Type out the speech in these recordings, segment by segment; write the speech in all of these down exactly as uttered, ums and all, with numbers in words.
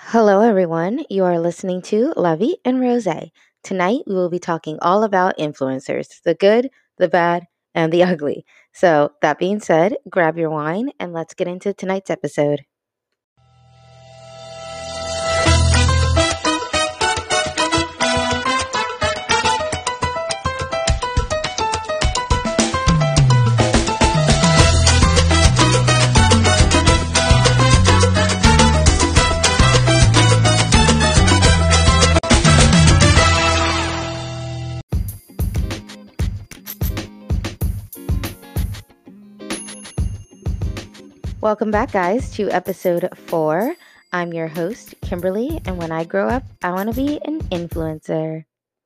Hello, everyone. You are listening to La Vie and Rose. Tonight, we will be talking all about influencers, the good, the bad, and the ugly. So, that being said, grab your wine and let's get into tonight's episode. Welcome back, guys, to episode four. I'm your host, Kimberly, and when I grow up, I want to be an influencer.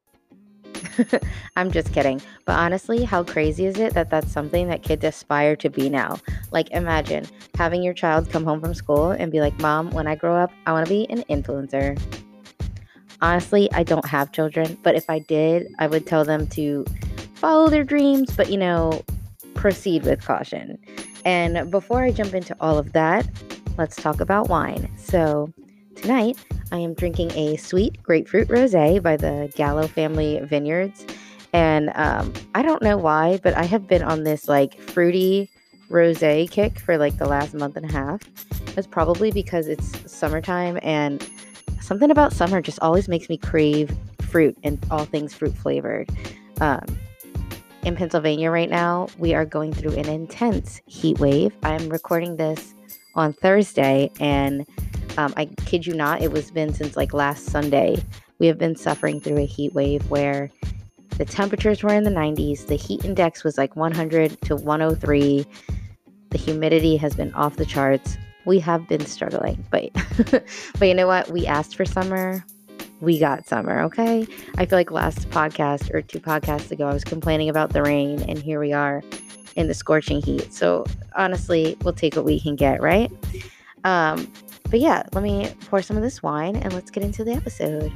I'm just kidding. But honestly, how crazy is it that that's something that kids aspire to be now? Like, imagine having your child come home from school and be like, Mom, when I grow up, I want to be an influencer. Honestly, I don't have children, but if I did, I would tell them to follow their dreams, but, you know, proceed with caution. And before I jump into all of that, let's talk about wine. So tonight, I am drinking a sweet grapefruit rosé by the Gallo Family Vineyards. And um, I don't know why, but I have been on this like fruity rosé kick for like the last month and a half. It's probably because it's summertime, and something about summer just always makes me crave fruit and all things fruit flavored. Um, in Pennsylvania right now, we are going through an intense heat wave. I'm recording this on Thursday, and um, I kid you not, it was been since like last Sunday. We have been suffering through a heat wave where the temperatures were in the nineties. The heat index was like one hundred to one oh three. The humidity has been off the charts. We have been struggling, but but you know what? We asked for summer. We got summer, okay? I feel like last podcast or two podcasts ago, I was complaining about the rain, and here we are in the scorching heat. So honestly, we'll take what we can get, right? Um, but yeah, let me pour some of this wine and let's get into the episode.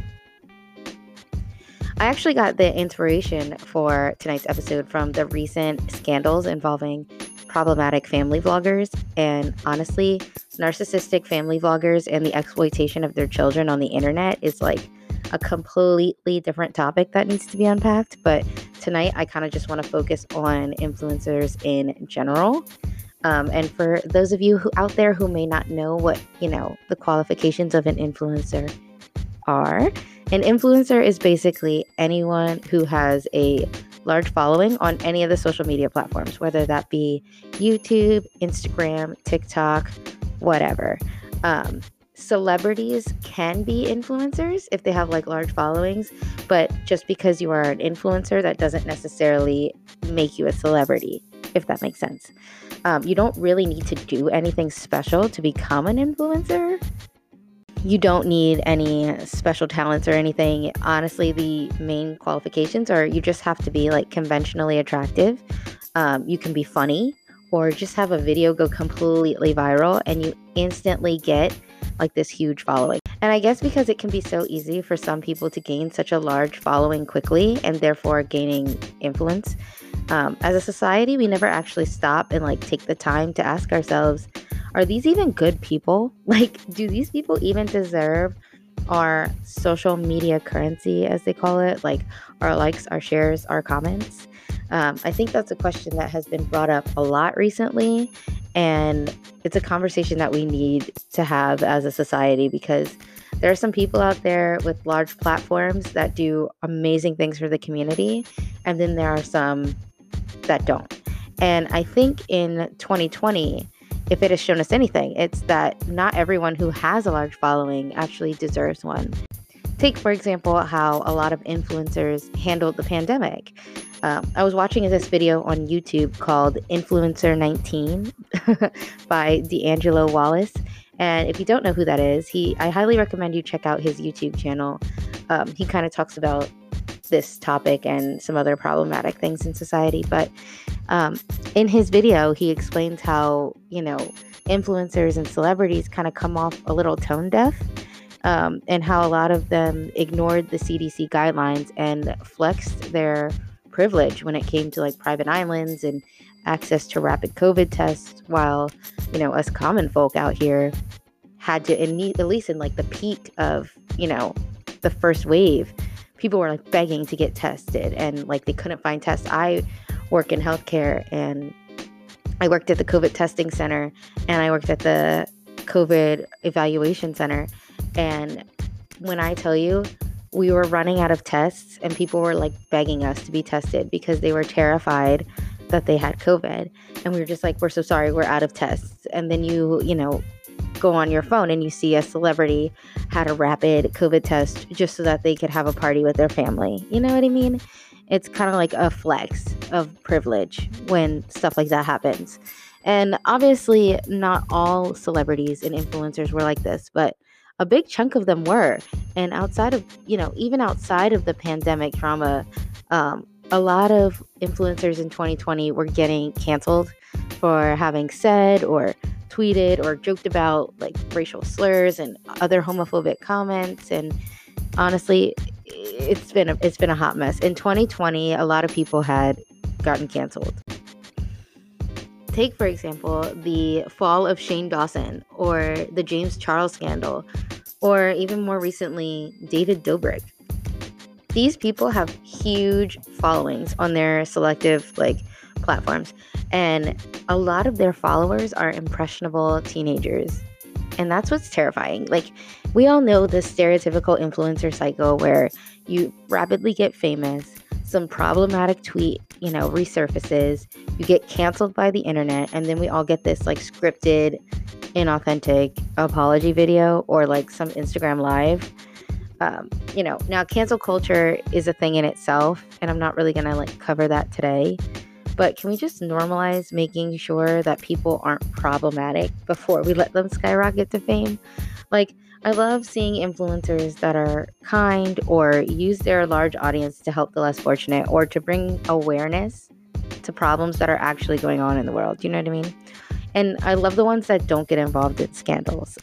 I actually got the inspiration for tonight's episode from the recent scandals involving problematic family vloggers, and honestly, narcissistic family vloggers and the exploitation of their children on the internet is like a completely different topic that needs to be unpacked. But tonight, I kind of just want to focus on influencers in general. Um, and for those of you who out there who may not know what, you know, the qualifications of an influencer are, an influencer is basically anyone who has a large following on any of the social media platforms, whether that be YouTube, Instagram, TikTok, whatever. Um, celebrities can be influencers if they have like large followings, but just because you are an influencer, that doesn't necessarily make you a celebrity, if that makes sense. Um, you don't really need to do anything special to become an influencer. You don't need any special talents or anything. Honestly, the main qualifications are you just have to be like conventionally attractive. Um, you can be funny, or just have a video go completely viral and you instantly get like this huge following. And I guess because it can be so easy for some people to gain such a large following quickly and therefore gaining influence, um, as a society, we never actually stop and like take the time to ask ourselves, are these even good people? Like, do these people even deserve our social media currency, as they call it? Like our likes, our shares, our comments? Um, I think that's a question that has been brought up a lot recently. And it's a conversation that we need to have as a society, because there are some people out there with large platforms that do amazing things for the community. And then there are some that don't. And I think in twenty twenty, if it has shown us anything, it's that not everyone who has a large following actually deserves one. Take, for example, how a lot of influencers handled the pandemic. Um, I was watching this video on YouTube called Influencer nineteen by D'Angelo Wallace. And if you don't know who that is, he I highly recommend you check out his YouTube channel. Um, he kind of talks about this topic and some other problematic things in society. But um, in his video, he explains how, you know, influencers and celebrities kind of come off a little tone deaf, um, and how a lot of them ignored the C D C guidelines and flexed their privilege when it came to like private islands and access to rapid COVID tests, while, you know, us common folk out here had to, in, at least in like the peak of, you know, the first wave, people were like begging to get tested and like they couldn't find tests. I work in healthcare and I worked at the COVID testing center and I worked at the COVID evaluation center. And when I tell you, we were running out of tests and people were like begging us to be tested because they were terrified that they had COVID. And we were just like, we're so sorry, we're out of tests. And then you, you know, go on your phone and you see a celebrity had a rapid COVID test just so that they could have a party with their family. You know what I mean? It's kind of like a flex of privilege when stuff like that happens. And obviously not all celebrities and influencers were like this, but a big chunk of them were. And outside of, you know, even outside of the pandemic trauma, um, a lot of influencers in twenty twenty were getting canceled for having said or tweeted or joked about like racial slurs and other homophobic comments. And honestly, it's been a, it's been a hot mess. In twenty twenty, a lot of people had gotten canceled. Take, for example, the fall of Shane Dawson or the James Charles scandal, or even more recently, David Dobrik. These people have huge followings on their selective like platforms, and a lot of their followers are impressionable teenagers. And that's what's terrifying. Like, we all know the stereotypical influencer cycle where you rapidly get famous, some problematic tweet, you know, resurfaces, you get canceled by the internet, and then we all get this like scripted, inauthentic apology video or like some Instagram live. Um, you know, now cancel culture is a thing in itself, and I'm not really gonna like cover that today. But can we just normalize making sure that people aren't problematic before we let them skyrocket to fame? Like, I love seeing influencers that are kind or use their large audience to help the less fortunate or to bring awareness to problems that are actually going on in the world. You know what I mean? And I love the ones that don't get involved in scandals.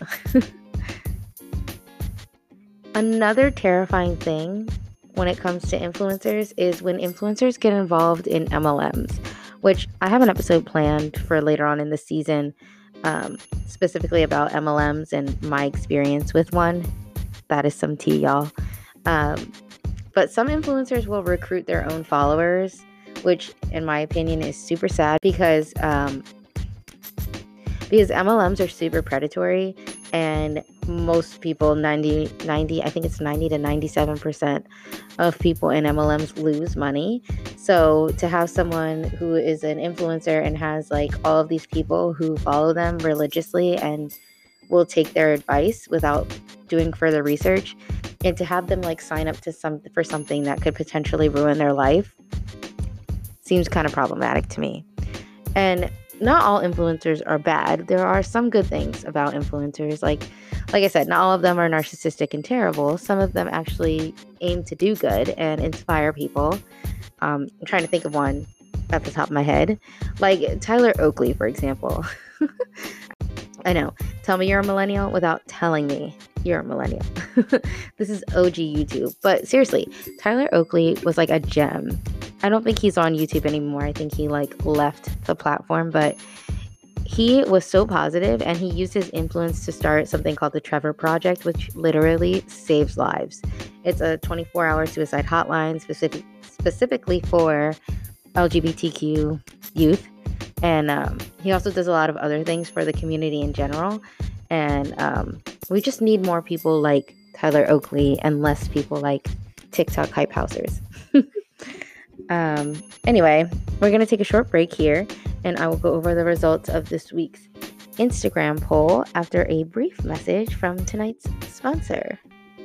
Another terrifying thing when it comes to influencers is when influencers get involved in M L Ms, which I have an episode planned for later on in the season, um, specifically about M L Ms and my experience with one. That is some tea, y'all. Um, but some influencers will recruit their own followers, which in my opinion is super sad because um, because M L Ms are super predatory, and most people, ninety, ninety, I think it's ninety to ninety-seven percent of people in M L Ms lose money. So to have someone who is an influencer and has like all of these people who follow them religiously and will take their advice without doing further research, and to have them like sign up to some for something that could potentially ruin their life seems kind of problematic to me. And not all influencers are bad. There are some good things about influencers. Like, like I said, not all of them are narcissistic and terrible. Some of them actually aim to do good and inspire people. Um, I'm trying to think of one at the top of my head. Like Tyler Oakley, for example. I know. Tell me you're a millennial without telling me you're a millennial. This is O G YouTube. But seriously, Tyler Oakley was like a gem. I don't think he's on YouTube anymore. I think he like left the platform, but he was so positive and he used his influence to start something called the Trevor Project, which literally saves lives. It's a twenty-four hour suicide hotline specific, specifically for L G B T Q youth. And um, he also does a lot of other things for the community in general. And um, we just need more people like Tyler Oakley and less people like TikTok hype housers. um, anyway, we're going to take a short break here, and I will go over the results of this week's Instagram poll after a brief message from tonight's sponsor.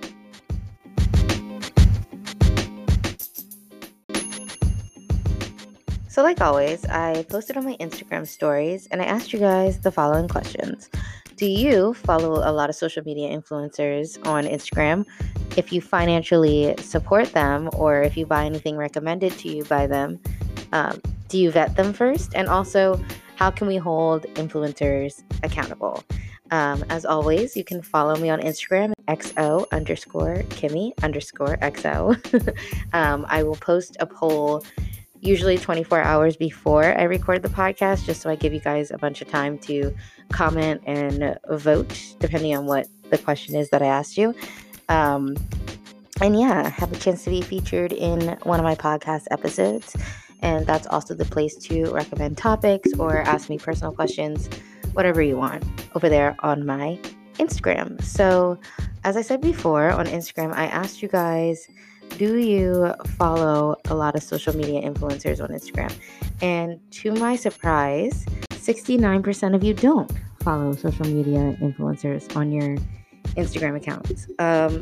So like always, I posted on my Instagram stories and I asked you guys the following questions. Do you follow a lot of social media influencers on Instagram? If you financially support them or if you buy anything recommended to you by them, um, do you vet them first? And also, how can we hold influencers accountable? Um, as always, you can follow me on Instagram, xo underscore Kimmy underscore xo. um, I will post a poll usually twenty-four hours before I record the podcast, just so I give you guys a bunch of time to comment and vote, depending on what the question is that I asked you. Um, and yeah, have a chance to be featured in one of my podcast episodes. And that's also the place to recommend topics or ask me personal questions, whatever you want, over there on my Instagram. So, as I said before, on Instagram, I asked you guys, do you follow a lot of social media influencers on Instagram? And to my surprise, sixty-nine percent of you don't follow social media influencers on your Instagram accounts. Um,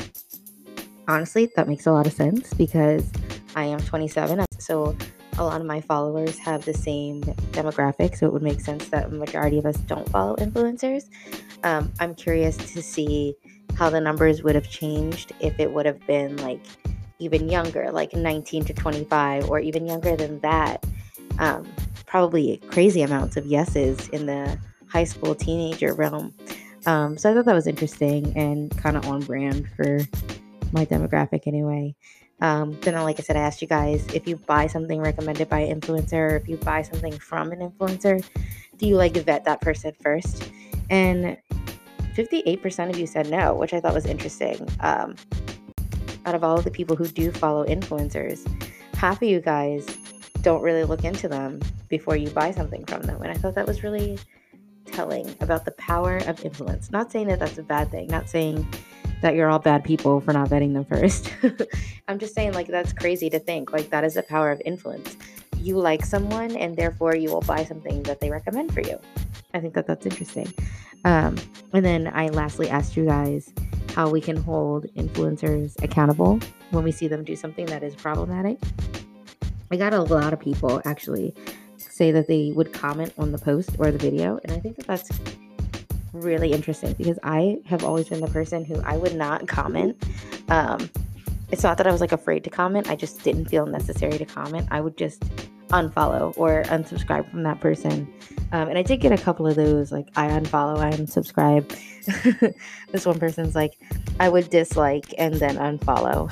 honestly, that makes a lot of sense because I am twenty-seven, so a lot of my followers have the same demographic, so it would make sense that a majority of us don't follow influencers. Um, I'm curious to see how the numbers would have changed if it would have been like even younger, like nineteen to twenty-five, or even younger than that. Um, probably crazy amounts of yeses in the high school teenager realm. Um, so I thought that was interesting and kind of on brand for my demographic anyway. Um, then, like I said, I asked you guys, if you buy something recommended by an influencer, or if you buy something from an influencer, do you like to vet that person first? And fifty-eight percent of you said no, which I thought was interesting. Um, out of all of the people who do follow influencers, half of you guys don't really look into them before you buy something from them. And I thought that was really telling about the power of influence. Not saying that that's a bad thing, not saying that you're all bad people for not vetting them first. I'm just saying, like, that's crazy to think. Like, that is the power of influence. You like someone, and therefore you will buy something that they recommend for you. I think that that's interesting. Um, and then I lastly asked you guys how we can hold influencers accountable when we see them do something that is problematic. I got a lot of people actually say that they would comment on the post or the video, and I think that that's really interesting because I have always been the person who I would not comment. Um, it's not that I was like afraid to comment. I just didn't feel necessary to comment. I would just unfollow or unsubscribe from that person. Um, and I did get a couple of those, like I unfollow, I unsubscribe. This one person's like, I would dislike and then unfollow.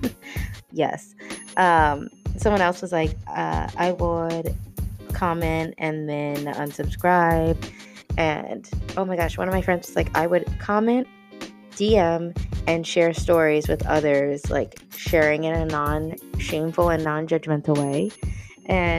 Yes. Um, someone else was like, uh, I would comment and then unsubscribe. And oh my gosh, one of my friends was like, I would comment, D M, and share stories with others, like sharing in a non-shameful and non-judgmental way. And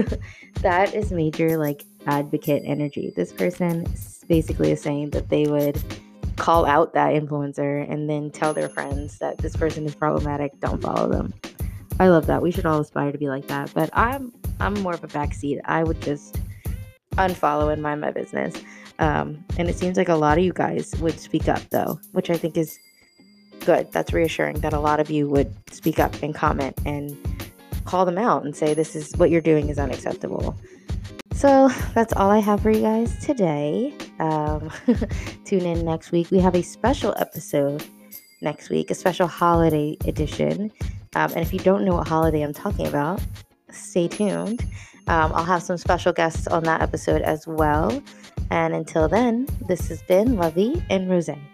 that is major like advocate energy. This person basically is saying that they would call out that influencer and then tell their friends that this person is problematic, don't follow them. I love that. We should all aspire to be like that. But I'm I'm more of a backseat. I would just unfollow and mind my business. Um, and it seems like a lot of you guys would speak up though, which I think is good. That's reassuring that a lot of you would speak up and comment and call them out and say this is what you're doing is unacceptable. So that's all I have for you guys today. Um, tune in next week. We have a special episode next week, a special holiday edition. Um, and if you don't know what holiday I'm talking about, stay tuned. Um, I'll have some special guests on that episode as well. And until then, this has been Lovey and Rose.